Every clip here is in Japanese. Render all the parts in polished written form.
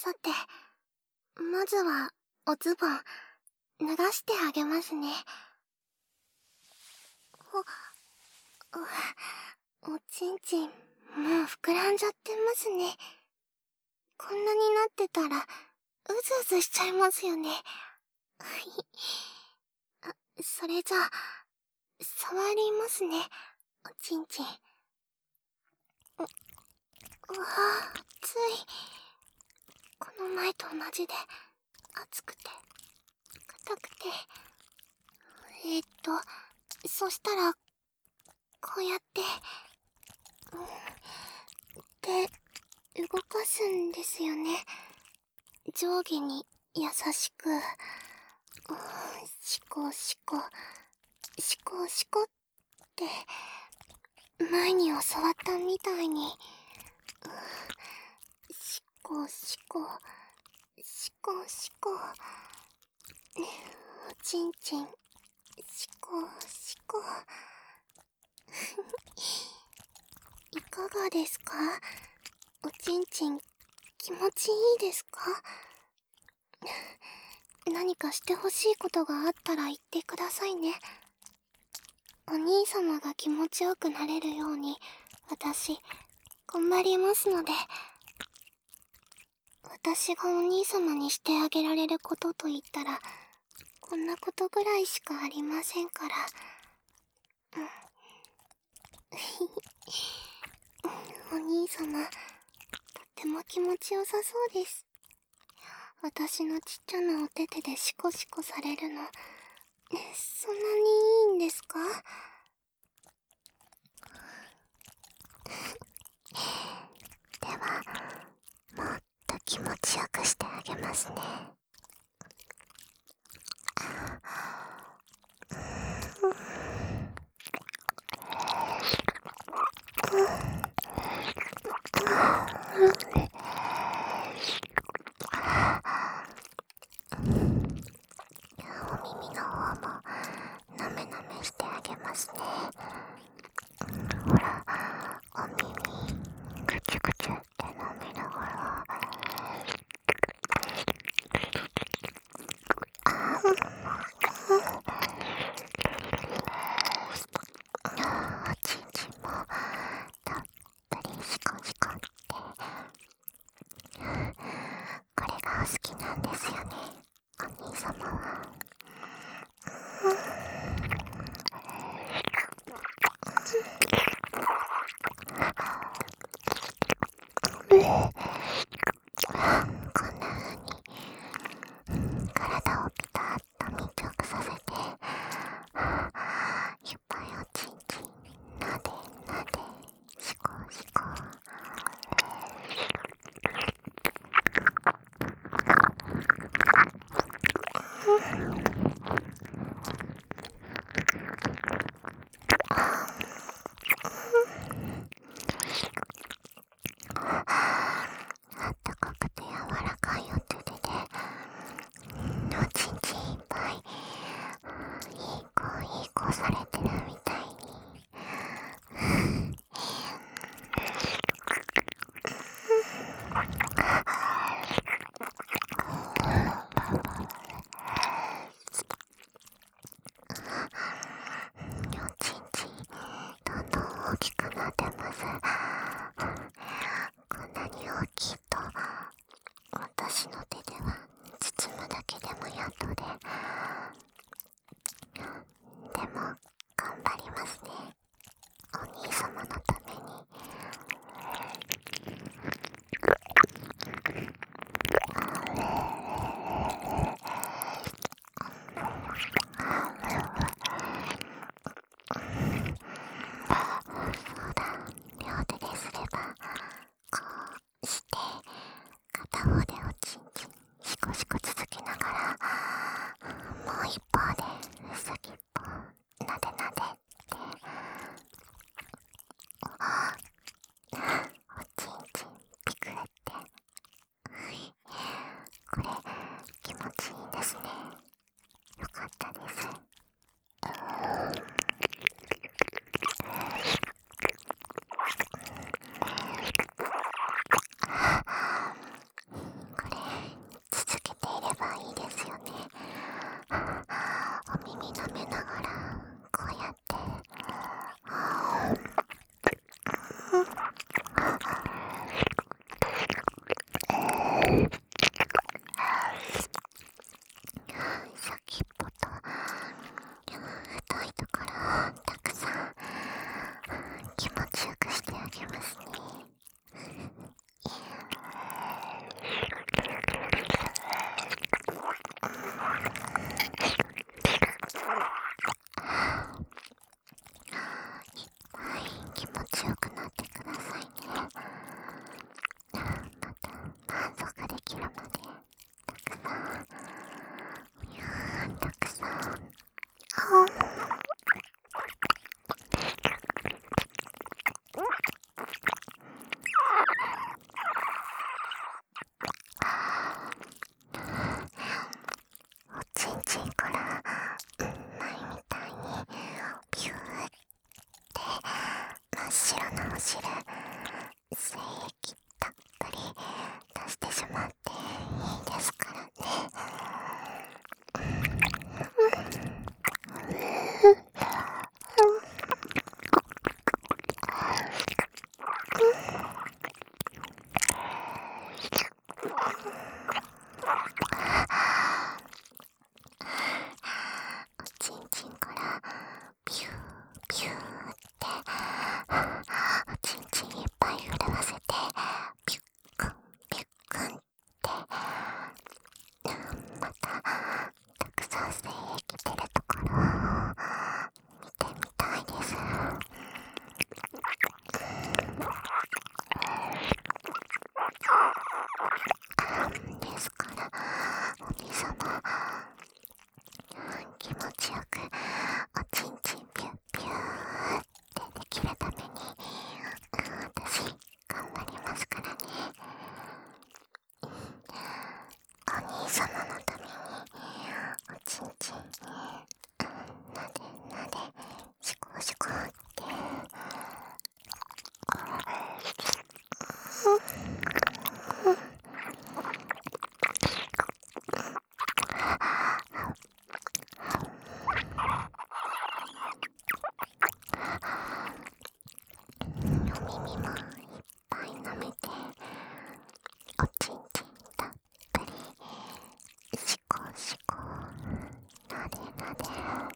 さて、まずはおズボン脱がしてあげますね。おちんちんもう膨らんじゃってますね。こんなになってたらうずうずしちゃいますよね。それじゃあ触りますね、おちんちん。熱い。この前と同じで熱くて硬くて。そしたらこうやってで動かすんですよね。上下に優しくシコシコシコシコって前に教わったみたいにシコシコシコシコおちんちんシコシコいかがですか？おちんちん気持ちいいですか？何かしてほしいことがあったら言ってくださいね。お兄様が気持ちよくなれるように私頑張りますので。私がお兄様にしてあげられることと言ったらこんなことぐらいしかありませんから。お兄様とっても気持ちよさそうです。私のちっちゃなお手手でシコシコされるのそんなにいいんですか？ではもっと気持ちよくしてあげますね。お耳の方もなめなめしてあげますね。ほら、お耳ぐちゅぐちゅって舐めながらおちんちんもたっぷりシコシコってこれが好きなんですよね、お兄様は。こんな風に体をピタッと密着させていっぱいおちんちんなでなでシコシコあったかくて柔らかいお手手でおちんちんいっぱいいい子されてるみたいにおちんちんどんどん大きくなってます。こんなに大きいと私の手では包むだけでもやっとで。でも頑張りますね、お兄様のために。そうだ、両手ですればこうして汁精液たっぷり出してしまっていいですからね。おちんちんからピューピューっておちんちんいっぱい震わせてピュックンピュックンってまたたくさん精液出るところを見てみたいです。ですからお兄様気持ちよくおちんちんピュッピューってできるために私頑張りますからね。お兄様のためにおちんちんなでなでシコシコってお耳もいっぱい舐めておちんちんたっぷりシコシコなでなで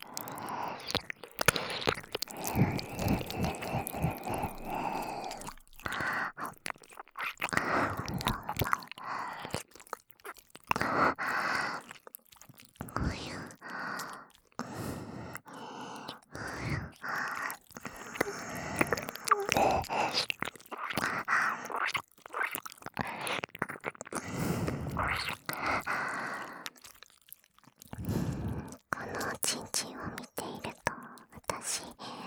このおちんちんを見ていると私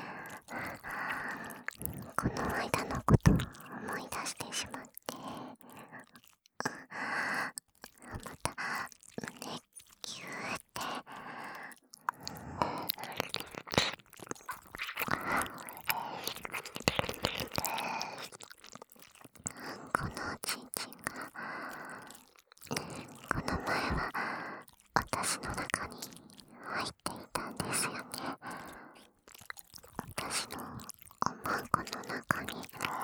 この間のことを思い出してしまってまた胸キューってこのおちんちんがこの前は私の中に入っていたんですよね。私のおまんこの中に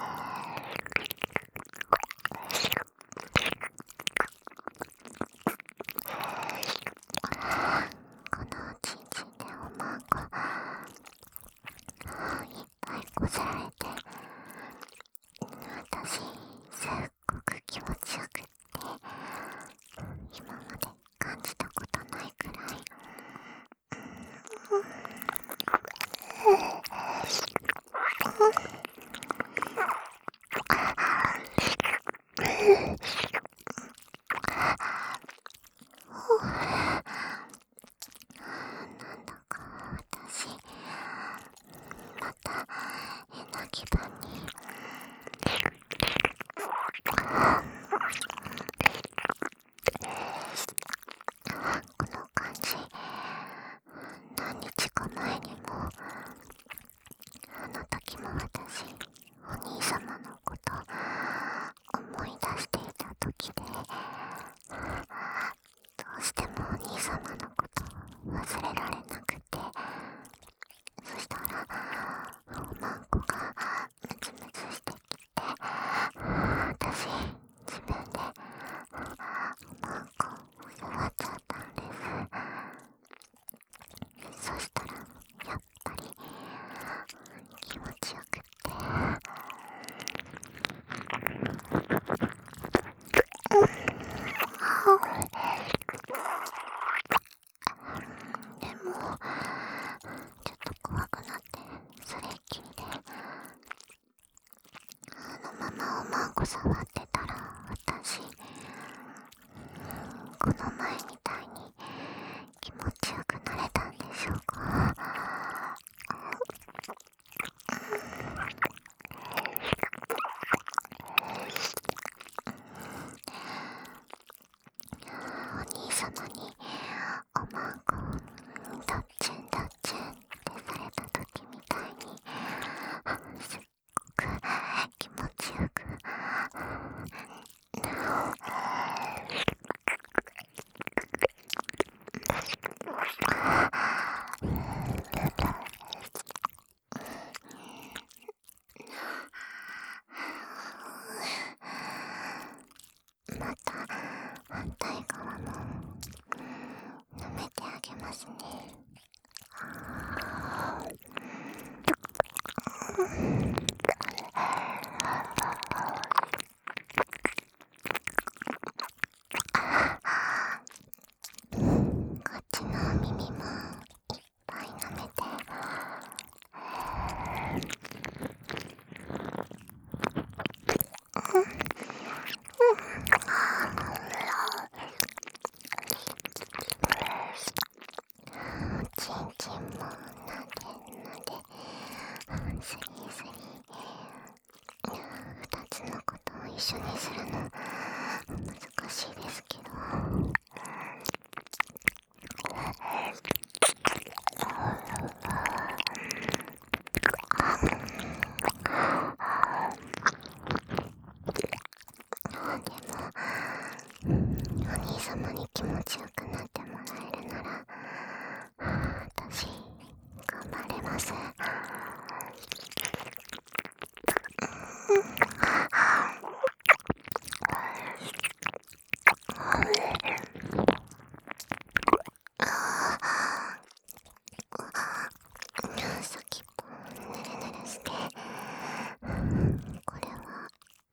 このおちんちんでおまんこいっぱいこせられて私すっごく気持ちよくって今まで感じたことないくらいなんだか私またえな気分にこの感じ何日か前にもあの時も私お兄様のこと思い出していた時でどうしてもお兄様のこと忘れられなくてそしたらおまんこがムツムツしてきて私自分でおまんこ触っちゃったんです。そしたらやっぱり気持ちよくってでもちょっと怖くなってそれっきりであのままおまんこ触ってたら私この前みたいに気持ちよくなれたんでしょうか。お兄様におまんこドッチンドッチンってされた時みたいにすっごく緒にするの難しいですけど、でもお兄様に気持ちよくなってもらえるなら私頑張れます。先っぽをぬるぬるして、これは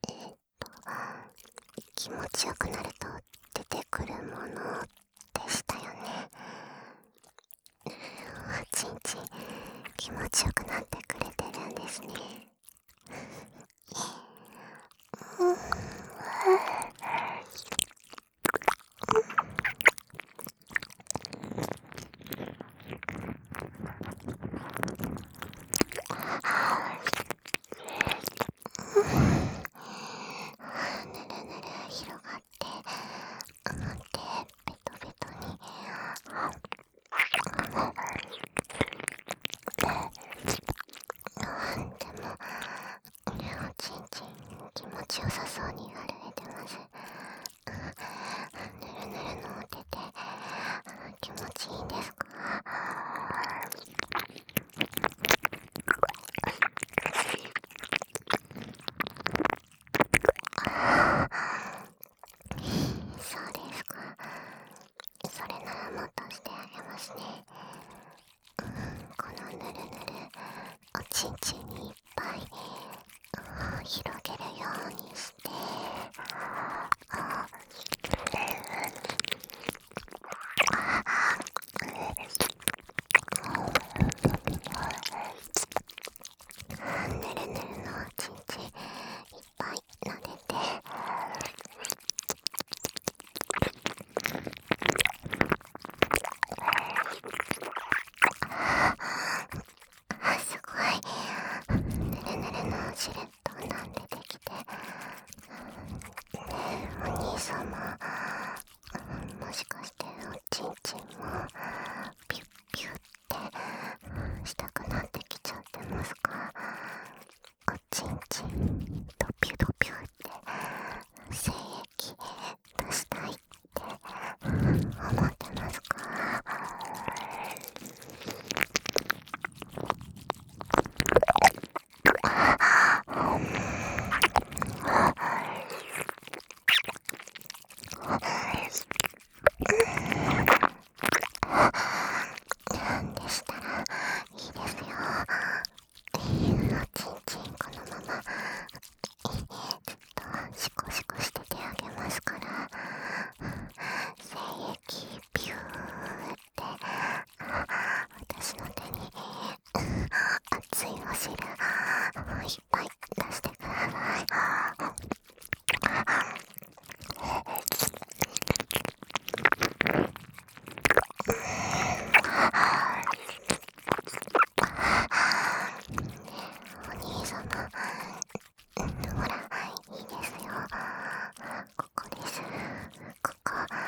気持ちよくなると出てくるものでしたよね。おちんちん気持ちよくなってくれてるんですね。ぬるぬる広がってベトベトにでもおちんちん気持ちよさそうに歩いてます。ぬるぬるのお手で気持ちいいんですか？そうですか。それならもっとしてあげますね。このぬるぬるおちんちんにいっぱい広げるようにしてぬるぬるのおちんちんいっぱい撫でて、すごいぬるぬるのシルエットなんでできて、お兄様もしかしておちんちんもピュッピュッってしたくなってきちゃってますか？おちんちんドピュドピュって精液出したいって思ってますか？でしたらいいですよ。おちんちんこのままちょっとシコシコしててあげますから、精液ピューって私の手に熱いお汁いっぱい出してください。お兄様、ほらいいですよ。ここです。ここ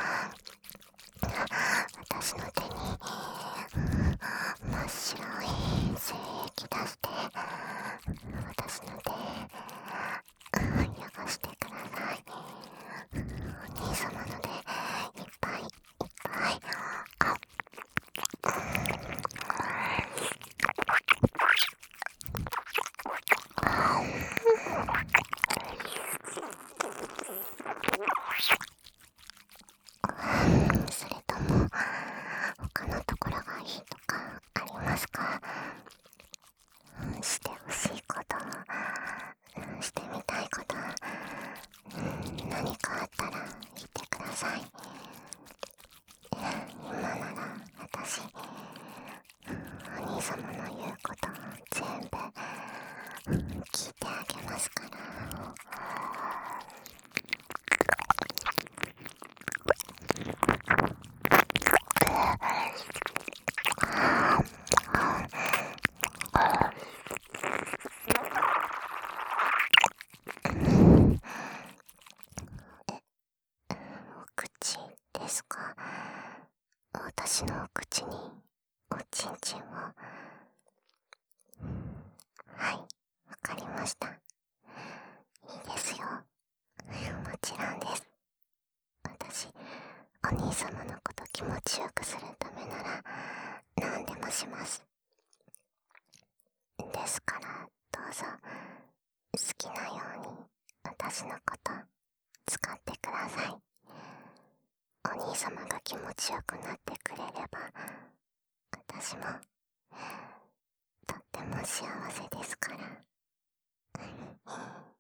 私の手に真っ白い精液出して、私の手汚してください。お兄様のでいっぱいいっぱいそれとも他のところがいいとかありますか？してほしいこと、してみたいこと、何かあったら言ってください。今なら私お兄様の言うこと全部聞いてあげますから。 ですか？私のお口におちんちんを。はい、わかりました。いいですよ。もちろんです。私、お兄様のこと気持ちよくするためなら何でもします。ですからどうぞ好きなように私のこと使ってください。お兄様が気持ちよくなってくれれば私もとっても幸せですから。